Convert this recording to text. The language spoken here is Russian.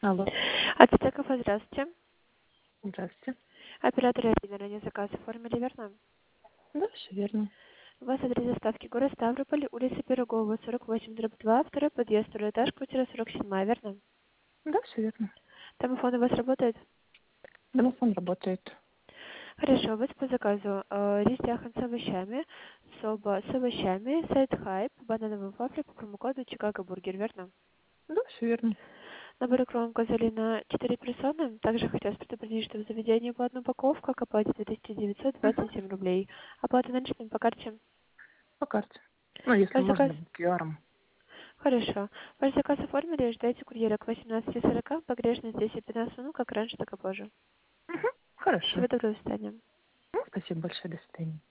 Алло, Ацтеков, здравствуйте. здравствуйте. Оператор Ирина, ранее заказ оформили, верно? Да, все верно. У вас адрес доставки город Ставрополь, улица Пирогова, 48/2, второй подъезд, второй этаж, квартира 47, верно? Да, все верно. Домофон у вас работает? Домофон работает. Хорошо, у вас по заказу рис яхан с овощами, соба с овощами, сайт хайп, банановый вафли по промокоду Чикаго Бургер, верно? Да, все верно. Набор икру указали на 4 персоны. Также хотелось предупредить, что в заведении по одной упаковка к оплате Угу. 2927 рублей. Оплата наличными по карте. По карте. Ну, если Ваш заказ? можно, QR-ом. Хорошо. Ваш заказ оформили, ждайте курьера к 18:40, погрешность 10-15 минут, как раньше, так и позже. Угу. Хорошо. Всего доброго, до свидания. Ну, спасибо большое. До свидания.